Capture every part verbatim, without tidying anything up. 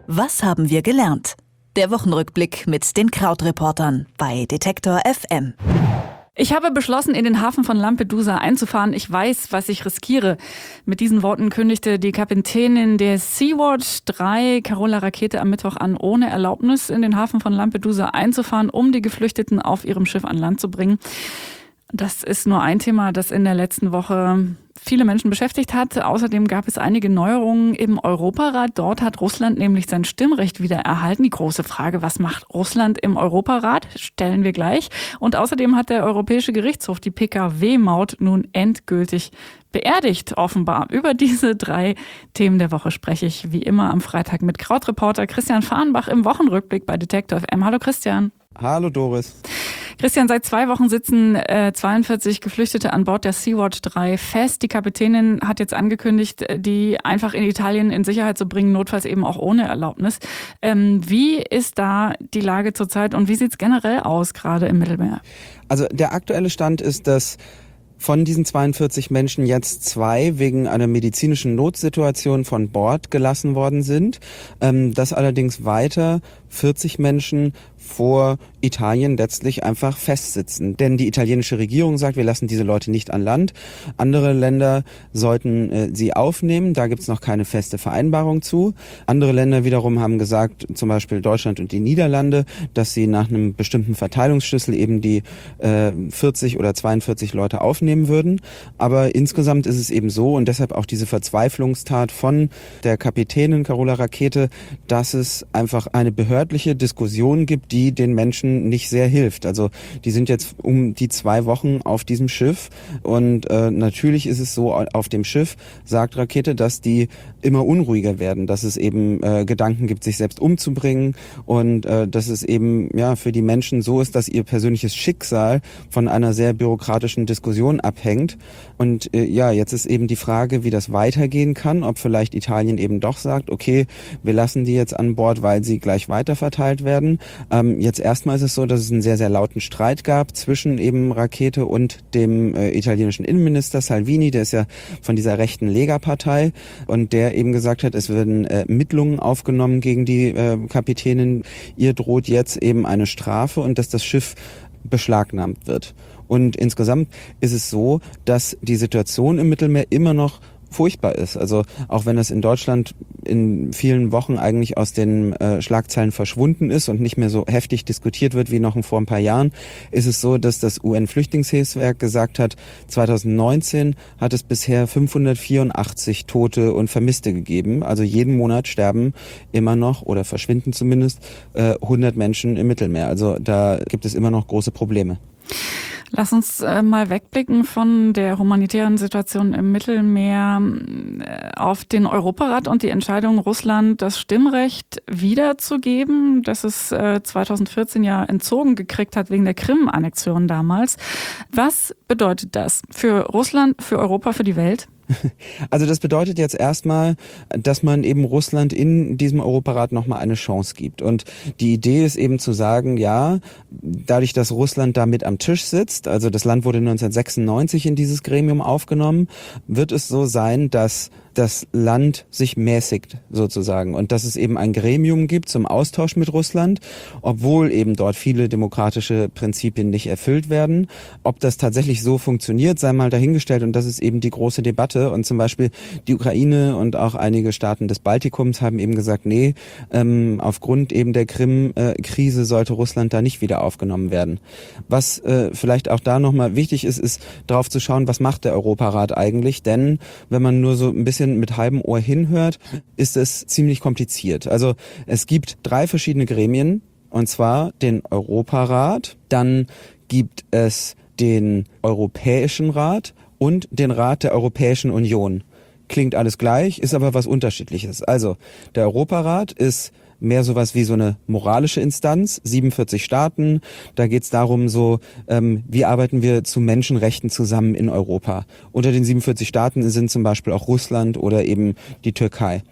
Was haben wir gelernt? Der Wochenrückblick mit den Krautreportern bei Detektor F M. Ich habe beschlossen, in den Hafen von Lampedusa einzufahren. Ich weiß, was ich riskiere. Mit diesen Worten kündigte die Kapitänin der Sea-Watch drei Carola Rackete am Mittwoch an, ohne Erlaubnis in den Hafen von Lampedusa einzufahren, um die Geflüchteten auf ihrem Schiff an Land zu bringen. Das ist nur ein Thema, das in der letzten Woche viele Menschen beschäftigt hat. Außerdem gab es einige Neuerungen im Europarat. Dort hat Russland nämlich sein Stimmrecht wieder erhalten. Die große Frage, was macht Russland im Europarat, stellen wir gleich. Und außerdem hat der Europäische Gerichtshof die P K W-Maut nun endgültig beerdigt, offenbar. Über diese drei Themen der Woche spreche ich wie immer am Freitag mit Krautreporter Christian Fahrenbach im Wochenrückblick bei Detektor F M. Hallo Christian. Hallo Doris. Christian, seit zwei Wochen sitzen äh, zweiundvierzig Geflüchtete an Bord der Sea-Watch drei fest. Die Kapitänin hat jetzt angekündigt, die einfach in Italien in Sicherheit zu bringen, notfalls eben auch ohne Erlaubnis. Ähm, wie ist da die Lage zurzeit und wie sieht es generell aus, gerade im Mittelmeer? Also der aktuelle Stand ist, dass von diesen zweiundvierzig Menschen jetzt zwei wegen einer medizinischen Notsituation von Bord gelassen worden sind, ähm, dass allerdings weiter vierzig Menschen vor Italien letztlich einfach festsitzen. Denn die italienische Regierung sagt, wir lassen diese Leute nicht an Land. Andere Länder sollten äh, sie aufnehmen. Da gibt es noch keine feste Vereinbarung zu. Andere Länder wiederum haben gesagt, zum Beispiel Deutschland und die Niederlande, dass sie nach einem bestimmten Verteilungsschlüssel eben die äh, vierzig oder zweiundvierzig Leute aufnehmen würden. Aber insgesamt ist es eben so und deshalb auch diese Verzweiflungstat von der Kapitänin Carola Rackete, dass es einfach eine behördliche Diskussion gibt, die den Menschen nicht sehr hilft. Also die sind jetzt um die zwei Wochen auf diesem Schiff und äh, natürlich ist es so, auf dem Schiff sagt Rackete, dass die immer unruhiger werden, dass es eben äh, Gedanken gibt, sich selbst umzubringen und äh, dass es eben ja für die Menschen so ist, dass ihr persönliches Schicksal von einer sehr bürokratischen Diskussion abhängt. Und äh, ja, jetzt ist eben die Frage, wie das weitergehen kann, ob vielleicht Italien eben doch sagt, okay, wir lassen die jetzt an Bord, weil sie gleich weiterverteilt werden. Ähm, jetzt erstmal ist es so, dass es einen sehr, sehr lauten Streit gab zwischen eben Rackete und dem äh, italienischen Innenminister Salvini, der ist ja von dieser rechten Lega-Partei und der eben gesagt hat, es werden äh, Ermittlungen aufgenommen gegen die äh, Kapitänin. Ihr droht jetzt eben eine Strafe und dass das Schiff beschlagnahmt wird. Und insgesamt ist es so, dass die Situation im Mittelmeer immer noch furchtbar ist. Also auch wenn es in Deutschland in vielen Wochen eigentlich aus den äh, Schlagzeilen verschwunden ist und nicht mehr so heftig diskutiert wird wie noch vor ein paar Jahren, ist es so, dass das U N-Flüchtlingshilfswerk gesagt hat, zweitausendneunzehn hat es bisher fünfhundertvierundachtzig Tote und Vermisste gegeben. Also jeden Monat sterben immer noch oder verschwinden zumindest äh, hundert Menschen im Mittelmeer. Also da gibt es immer noch große Probleme. Lass uns äh, mal wegblicken von der humanitären Situation im Mittelmeer äh, auf den Europarat und die Entscheidung, Russland das Stimmrecht wiederzugeben, das es äh, zweitausendvierzehn ja entzogen gekriegt hat wegen der Krim-Annexion damals. Was bedeutet das für Russland, für Europa, für die Welt? Also das bedeutet jetzt erstmal, dass man eben Russland in diesem Europarat nochmal eine Chance gibt. Und die Idee ist eben zu sagen, ja, dadurch, dass Russland da mit am Tisch sitzt, also das Land wurde neunzehnhundertsechsundneunzig in dieses Gremium aufgenommen, wird es so sein, dass das Land sich mäßigt sozusagen und dass es eben ein Gremium gibt zum Austausch mit Russland, obwohl eben dort viele demokratische Prinzipien nicht erfüllt werden. Ob das tatsächlich so funktioniert, sei mal dahingestellt und das ist eben die große Debatte und zum Beispiel die Ukraine und auch einige Staaten des Baltikums haben eben gesagt, nee, ähm, aufgrund eben der Krim-Krise sollte Russland da nicht wieder aufgenommen werden. Was äh, vielleicht auch da nochmal wichtig ist, ist darauf zu schauen, was macht der Europarat eigentlich, denn wenn man nur so ein bisschen mit halbem Ohr hinhört, ist es ziemlich kompliziert. Also es gibt drei verschiedene Gremien, und zwar den Europarat, dann gibt es den Europäischen Rat und den Rat der Europäischen Union. Klingt alles gleich, ist aber was Unterschiedliches. Also der Europarat ist mehr sowas wie so eine moralische Instanz, siebenundvierzig Staaten. Da geht es darum, so ähm, wie arbeiten wir zu Menschenrechten zusammen in Europa. Unter den siebenundvierzig Staaten sind zum Beispiel auch Russland oder eben die Türkei.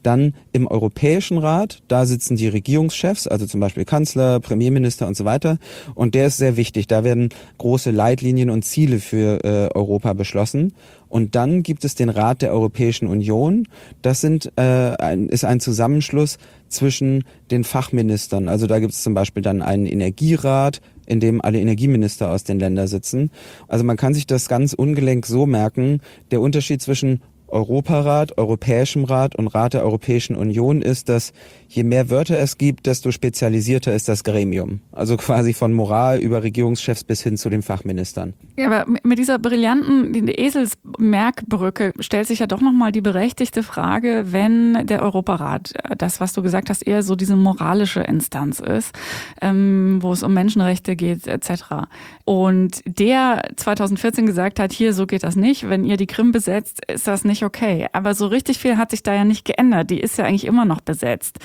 Dann im Europäischen Rat, da sitzen die Regierungschefs, also zum Beispiel Kanzler, Premierminister und so weiter. Und der ist sehr wichtig. Da werden große Leitlinien und Ziele für äh, Europa beschlossen. Und dann gibt es den Rat der Europäischen Union. Das sind, äh, ein, ist ein Zusammenschluss zwischen den Fachministern. Also da gibt es zum Beispiel dann einen Energierat, in dem alle Energieminister aus den Ländern sitzen. Also man kann sich das ganz ungelenk so merken, der Unterschied zwischen Europarat, Europäischem Rat und Rat der Europäischen Union ist, dass je mehr Wörter es gibt, desto spezialisierter ist das Gremium. Also quasi von Moral über Regierungschefs bis hin zu den Fachministern. Ja, aber mit dieser brillanten Eselsmerkbrücke stellt sich ja doch nochmal die berechtigte Frage, wenn der Europarat, das, was du gesagt hast, eher so diese moralische Instanz ist, ähm, wo es um Menschenrechte geht et cetera. Und der zweitausendvierzehn gesagt hat, hier, so geht das nicht, wenn ihr die Krim besetzt, ist das nicht okay. Aber so richtig viel hat sich da ja nicht geändert. Die ist ja eigentlich immer noch besetzt.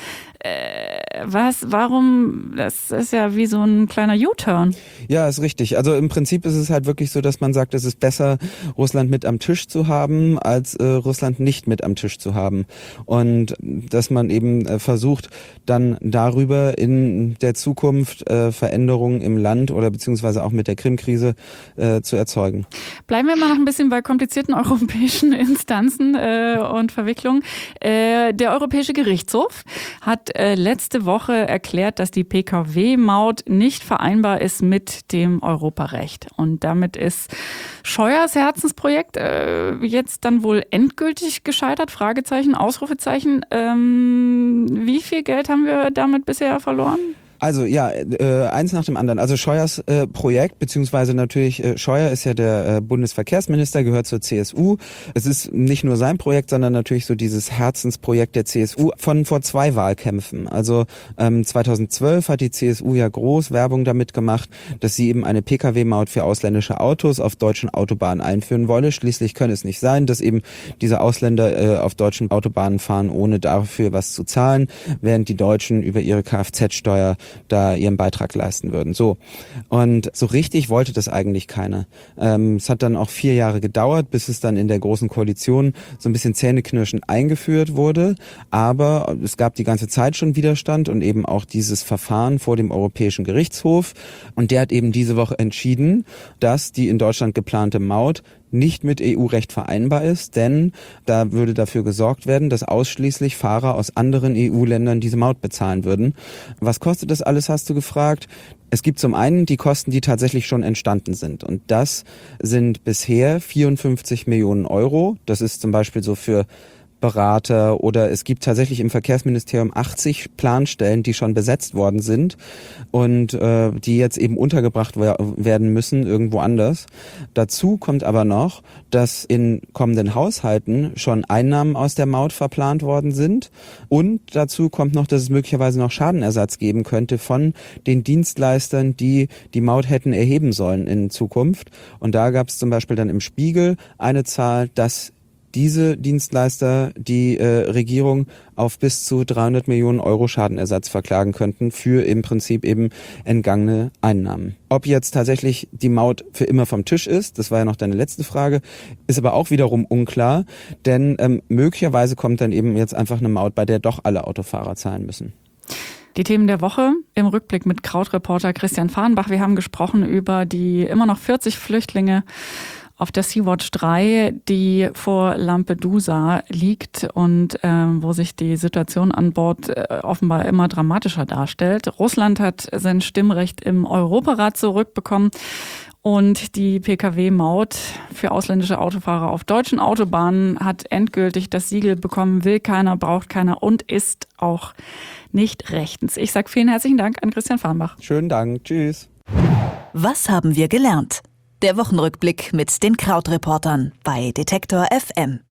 Äh, was, warum, das ist ja wie so ein kleiner U-Turn. Ja, ist richtig. Also im Prinzip ist es halt wirklich so, dass man sagt, es ist besser, Russland mit am Tisch zu haben, als äh, Russland nicht mit am Tisch zu haben. Und dass man eben äh, versucht, dann darüber in der Zukunft äh, Veränderungen im Land oder beziehungsweise auch mit der Krim-Krise äh, zu erzeugen. Bleiben wir mal noch ein bisschen bei komplizierten europäischen Instanzen äh, und Verwicklungen. Äh, der Europäische Gerichtshof hat äh, letzte Woche erklärt, dass die P K W-Maut nicht vereinbar ist mit dem Europarecht. Und damit ist Scheuers Herzensprojekt äh, jetzt dann wohl endgültig gescheitert? Fragezeichen, Ausrufezeichen. Ähm, wie viel Geld haben wir damit bisher verloren? Also ja, äh, eins nach dem anderen. Also Scheuers äh, Projekt, beziehungsweise natürlich, äh, Scheuer ist ja der äh, Bundesverkehrsminister, gehört zur C S U. Es ist nicht nur sein Projekt, sondern natürlich so dieses Herzensprojekt der C S U von vor zwei Wahlkämpfen. Also ähm, zweitausendzwölf hat die C S U ja groß Werbung damit gemacht, dass sie eben eine P K W-Maut für ausländische Autos auf deutschen Autobahnen einführen wolle. Schließlich könne es nicht sein, dass eben diese Ausländer äh, auf deutschen Autobahnen fahren, ohne dafür was zu zahlen, während die Deutschen über ihre Kfz-Steuer da ihren Beitrag leisten würden. So. Und so richtig wollte das eigentlich keiner. Ähm, es hat dann auch vier Jahre gedauert, bis es dann in der Großen Koalition so ein bisschen zähneknirschend eingeführt wurde. Aber es gab die ganze Zeit schon Widerstand und eben auch dieses Verfahren vor dem Europäischen Gerichtshof. Und der hat eben diese Woche entschieden, dass die in Deutschland geplante Maut nicht mit E U-Recht vereinbar ist, denn da würde dafür gesorgt werden, dass ausschließlich Fahrer aus anderen E U-Ländern diese Maut bezahlen würden. Was kostet das alles, hast du gefragt? Es gibt zum einen die Kosten, die tatsächlich schon entstanden sind. Und das sind bisher vierundfünfzig Millionen Euro. Das ist zum Beispiel so für Berater oder es gibt tatsächlich im Verkehrsministerium achtzig Planstellen, die schon besetzt worden sind und äh, die jetzt eben untergebracht wer- werden müssen irgendwo anders. Dazu kommt aber noch, dass in kommenden Haushalten schon Einnahmen aus der Maut verplant worden sind und dazu kommt noch, dass es möglicherweise noch Schadenersatz geben könnte von den Dienstleistern, die die Maut hätten erheben sollen in Zukunft. Und da gab es zum Beispiel dann im Spiegel eine Zahl, dass diese Dienstleister die äh, Regierung auf bis zu dreihundert Millionen Euro Schadenersatz verklagen könnten für im Prinzip eben entgangene Einnahmen. Ob jetzt tatsächlich die Maut für immer vom Tisch ist, das war ja noch deine letzte Frage, ist aber auch wiederum unklar, denn ähm, möglicherweise kommt dann eben jetzt einfach eine Maut, bei der doch alle Autofahrer zahlen müssen. Die Themen der Woche im Rückblick mit Krautreporter Christian Fahrenbach. Wir haben gesprochen über die immer noch vierzig Flüchtlinge auf der Sea-Watch drei, die vor Lampedusa liegt und äh, wo sich die Situation an Bord äh, offenbar immer dramatischer darstellt. Russland hat sein Stimmrecht im Europarat zurückbekommen und die P K W-Maut für ausländische Autofahrer auf deutschen Autobahnen hat endgültig das Siegel bekommen, will keiner, braucht keiner und ist auch nicht rechtens. Ich sage vielen herzlichen Dank an Christian Fahrenbach. Schönen Dank, tschüss. Was haben wir gelernt? Der Wochenrückblick mit den Krautreportern bei Detektor F M.